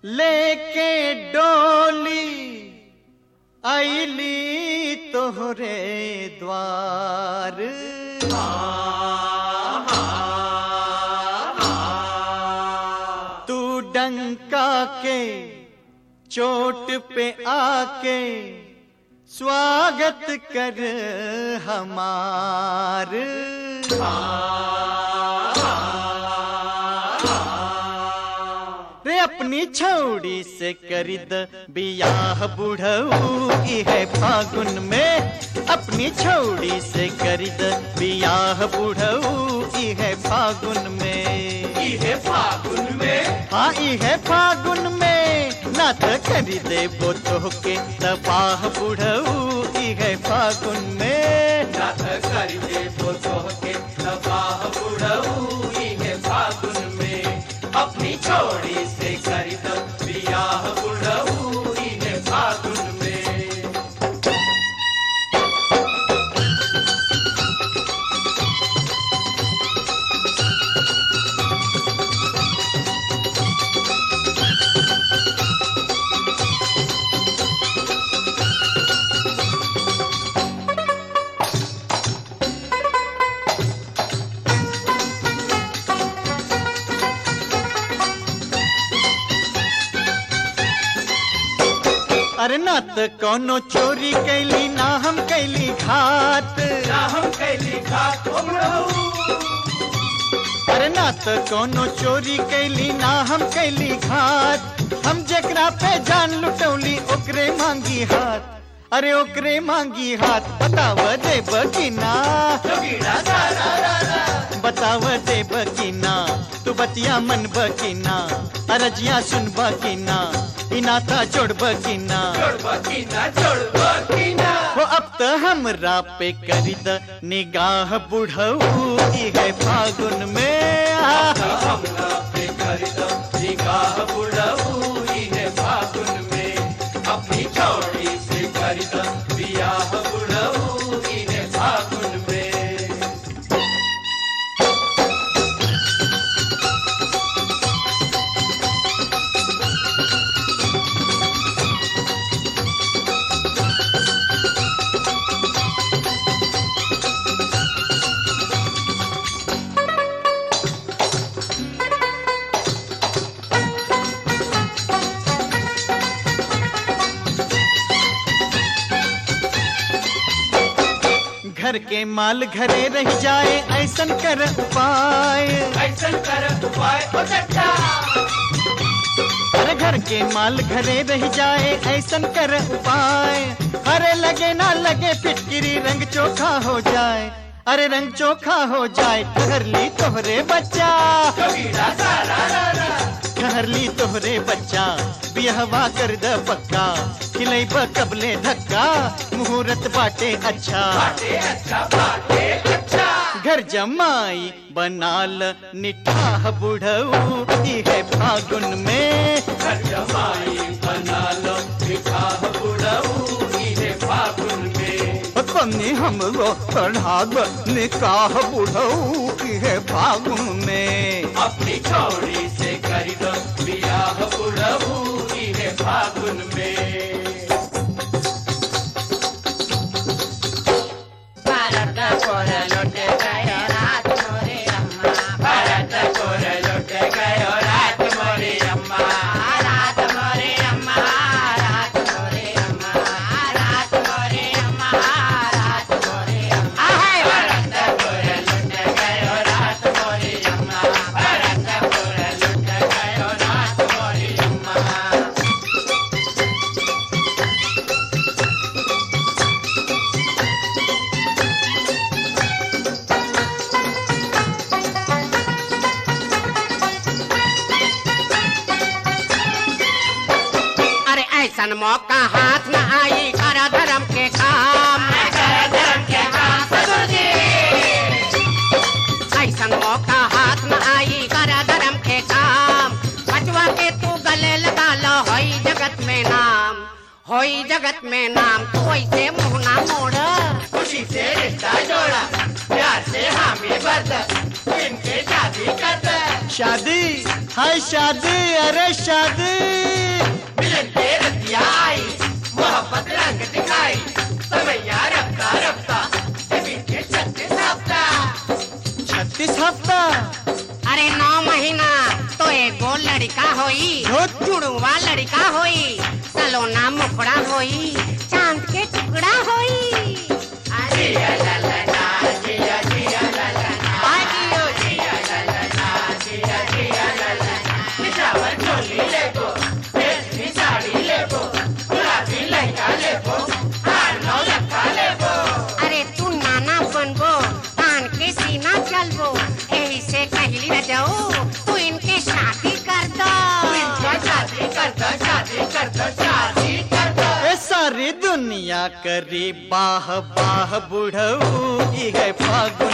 लेके डोली आईली तोहरे द्वार। तू डंका के चोट पे आके स्वागत कर हमार। रे अपनी छौड़ी से करिद बियाह बुढ़ऊ है फागुन में। अपनी छौड़ी से करिद बियाह बुढ़ऊ है फागुन में। इहे फागुन में, हाँ इहे फागुन में ना तो करी दे वो तोहके तबाह बुढ़ऊ है फागुन में। ना तो कर दे वो तोहके तबाह बुढ़ऊ इहे फागुन में। अपनी छोड़ी से खरीद बियाह बुढ़ऊ इहे फागुन में। अरे ना तो कोनो चोरी कैली ना हम कैली घात। ना हम कैली घात हो बुढ़ऊ। अरे ना तो कोनो चोरी कैली ना हम कैली घात। हम जकरा पे जान लुटौली ओकरे मांगी हाथ। अरे ओकरे मांगी हाथ बताव देब की ना। जोगीरा सारा रारा बताव देब की ना। तू बतिया मनब की ना। अरजिया सुनब की ना। इनाता जोड़ब की ना। जोड़ब की ना, जोड़ब की ना। वो अब तो हमरा पे करिद निगाह बुढ़ऊ है फागुन में। हमरा पे खरीद निगाह बुढ़ऊ इहे फागुन में। अपनी छोड़ी से खरीद बियाह बुढ़ऊ इहे फागुन में। घर के माल घरे रह जाए ऐसन कर उपाय। ऐसन कर उपाय हो सकता। अरे घर के माल घरे रह जाए ऐसन कर उपाय। अरे लगे ना लगे फिटकिरी रंग चोखा हो जाए। अरे रंग चोखा हो जाए घर ली तोहरे बच्चा। जोगीरा सारा रारा घर ली तोहरे बच्चा बिहवा कर द पक्का। खिलैब कबले धक्का मुहूर्त बाटे अच्छा। बाटे अच्छा, बाटे अच्छा। घर जमाई बनाल निठाह बुढ़ऊ है फागुन में। घर जमाई बना लो निकाह बुढ़ऊ इहे फागुन में। तन्नी हमरो पढ़ाब निकाह बुढ़ऊ है फागुन में। अपनी छोड़ी से खरीद बियाह बुढ़ऊ इहे फागुन में। भारत कोरे लौटे गयो रात मोरे अम्मा। भारत कोरे लौटे गयो रात मोरे अम्मा। रात मोरे अम्मा, रात मोरे अम्मा, रात मोरे अम्मा, रात मोरे अम्मा। भारत कोरे लौटे गयो रात मोरे अम्मा। भारत कोरे लौटे गयो रात मोरे अम्मा। अरे ऐसन मौका हाथ न आई कर धर्म के काम। कर धर्म के काम ससुर जी। ऐसन मौका हाथ न आई कर धर्म के काम। बचवा के तू गले लगा लो होई जगत में नाम। होई जगत में नाम तू ऐसे मुँह ना मोड़। खुशी से रिश्ता जोड़ा प्यार से हामी बद इनके शादी कर दे। शादी हाय शादी, अरे शादी। मिलन के रतिया आई, मोहब्बत रंग दिखाई, समैया रफ्ता रफ्ता, जमीन के 36 हफ्ता। 36 हफ्ता? अरे 9 महीना तो एगो लड़का होई, जुड़वा लड़का होई, सलोना मुखड़ा होई, चांद के टुकड़ा होई। जिया ला ला ला, जिया जिया ला ला ला, जिया जिया ला ला ला, जिया जिया ला ला ला। निछावर चोली लेबो, रेशमी साड़ी लेबो, गुलाबी लहंगा लेबो, हार नौलखा लेबो। अरे तू नाना बनबो, तान के सीना चलबो, यही से कहली न जाओ तू इनके शादी कर दो। इनका शादी कर दो, शादी कर दो, शादी कर दो। ए सारी दुनिया करी बाह बाह बुढ़ऊ, ई है फागुन